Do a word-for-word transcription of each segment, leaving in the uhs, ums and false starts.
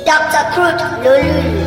Doctor Crude, Lulu.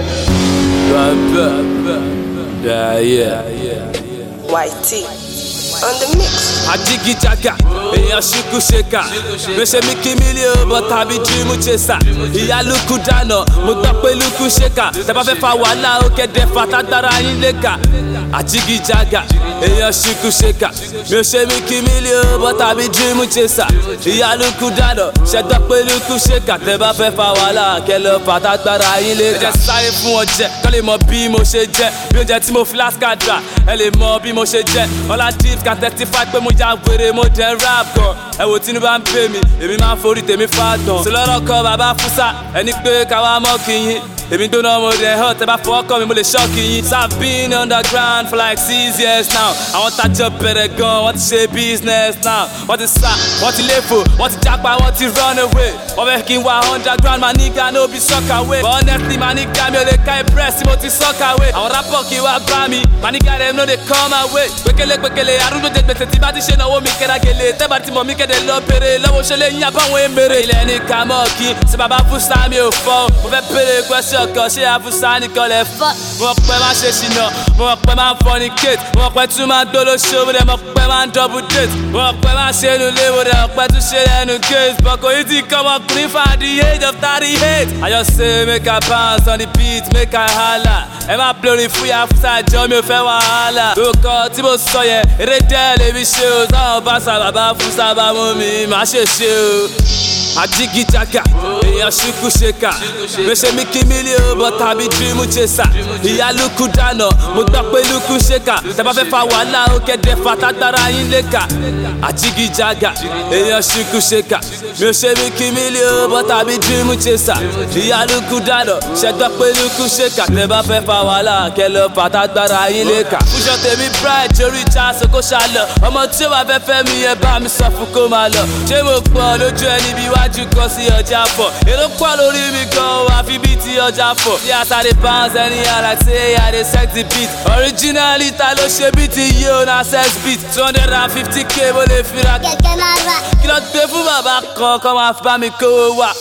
Yeah, yeah, yeah. Y T on the mix. Adigi jaga, èèyàn ṣíkú ṣèkà. Bí ṣe mi kí mílíọ̀ bọ̀ tàbí dream chaser. Ìyá lukú dáná, mo gbọ́ pé lukú ṣèkà. Tẹ́ bá fẹ́ fa wàhálà ó kẹ́dẹ̀ fàtàgbára yín léka. Adigi jaga, èèyàn ṣíkú ṣèkà. Bí ṣe mi kí mílíọ̀ bọ̀ tàbí dream chaser. Ìyá lukú dáná, ṣe gbọ́ pé lukú ṣèkà. Tẹ́ bá fẹ́ fa wàhálà kẹ́lẹ́ fàtàgbára yín léka. Ẹ jẹ́ sáré fún wọn jẹ, kọ́ lè mọ bí mo ṣe jẹ. Bí oúnjẹ tí mo flask àdúrà, ẹ lè mọ bí mo ṣe jẹ. Ọlá dips can testify pé mo já wèrè mo jẹ rap kan. Ẹ wo Tinubu bá ń pè mí, èmi máa ń forí tèmi fàtàn. Sọlọ́rọ̀ kan bàbá Fúsà, ẹni pé káwá mọ́ kí yín. Èmi dóná mo dẹ̀ hàn, tẹ́ bá fọwọ́ kàn mi mo lè ṣọ́ọ̀kì yín. So I've been underground for like six years now. Àwọn tájọ bẹ̀rẹ̀ gan, wọ́n ti ṣe business now. Wọ́n ti sá, wọ́n ti léfò, wọ́n ti jápa, wọ́n ti run away. Wọ́n fẹ́ kí n wá underground, my nigga no be suck away. But honestly, my nigga mi ò lè ká impress tí mo ti suck away. Àwọn rapper kì í wá bá mi, my nigga dem no dey come my way. Pékélé pékélé, arúgbó jẹ gbèsè tí bá ti ṣe náwó mi kẹ́ra gèlè. Tẹ́bà tí mo mi kéde lọ bèrè, lọ́wọ́ ṣẹlẹ̀ yín àbáwọn èmèrè. Ilẹ̀ ní kàmọ́ kí, ṣe bàbá Fúsà mi ò fọ́. Mo fẹ́ bèrè question kan, ṣé Fúsà nìkan lè fọ́? Mo mọ̀ pé máa ṣe ṣìnà, mo mọ̀ pé máa fornicate. Mo mọ̀ pé tún máa gbóló ṣó, mo dẹ̀ mọ̀ pé máa double date. Mo mọ̀ pé máa ṣe inú ilé, mo dẹ̀ mọ̀ pé tún ṣe lẹ́nu case. Bọ̀kọ̀ yìí ti kọ́ ọmọkùnrin fún at the age of thirty-eight. I just say make I bounce on the beat, make I holla. Ẹ máa plórin fún ya Fúsà jọ mi ò fẹ́ wàhálà. Lóòkọ́ tí mo sọ yẹn, eré jẹ́ lèmi ṣe o. Táwọn bá sa bàbá Fúsà bá mú mi, màá ṣe ṣe o. Adigi jaga, èèyàn ṣíkú ṣèkà. Bí ṣe mi kí mílíọ̀ bọ̀ tàbí dream chaser. Ìyá lukú dáná, mo gbọ́ pé lukú ṣèkà. Tẹ́ bá fẹ́ fa wàhálà ó kẹ́dẹ̀ fàtàgbára yín léka. Adigi jaga, èèyàn ṣíkú ṣèkà. Bí ṣe mi kí mílíọ̀ bọ̀ tàbí dream chaser. Ìyá lukú dáná, ṣe gbọ́ pé lukú ṣèkà. Tẹ́ bá fẹ́ fa wàhálà kẹ́lẹ́ fàtàgbára yín léka. Fúnṣọ tèmi bright orí ìjà kó ṣàlọ. Ọmọ tí ó bá fẹ́ fẹ́ mi yẹn bá mi sọ fún kó máa lọ. Ṣé mo pọ̀ lójú ẹni bí wá ju kan sí ọjà fọ̀. Èrò pọ̀ lórí mi gan o, àfi bí ti ọjà fọ̀. Bí àṣà dey bounce anyhow like say I dey sex the beat. Originally ta ló ṣe beat yìí o na sex beat. two hundred and fifty k mo lè fi ra. Kẹ̀kẹ́ máa rà. Kí ló gbé fún bàbá kan kọ́ máa fi bá mi kó wá.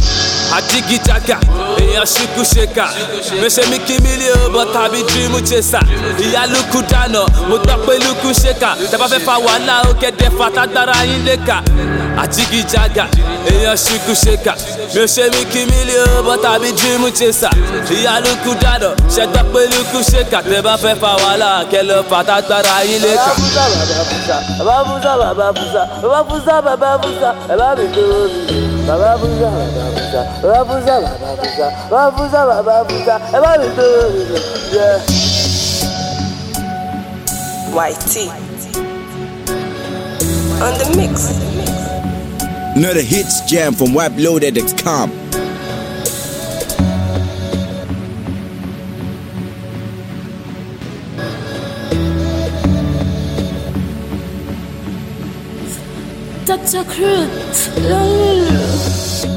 Adigi jaga, èèyàn ṣíkú ṣèkà. Bí ṣe mi kí mílíọ̀ bọ̀ tàbí dream chaser. Ìyá lukú dáná, mo gbọ́ pé lukú ṣèkà. Tẹ́ bá fẹ́ fa wàhálà ó kẹ́dẹ̀ fàtàgbára yín léka. Adigi jaga, èèyàn ṣíkú ṣèkà. Bí ṣe mi kí mílíọ̀ bọ̀ tàbí dream chaser. Ìyá lukú dáná, ṣe gbọ́ pé lukú ṣèkà. Tẹ́ bá fẹ́ fa wàhálà kẹ́lẹ́ fàtàgbára yín léka. Bàbá Fúsà, bàbá Fúsà, bàbá Fúsà, bàbá Fúsà, ẹ bá mi tó mi. Bàbá Fúsà, bàbá Fúsà, bàbá Fúsà, bàbá Fúsà, bàbá Fúsà, bàbá Fúsà, ẹ bá mi tó mi. Y T on the mix. Another hits jam from wipe loaded dot com. Doctor Crude, Lulu.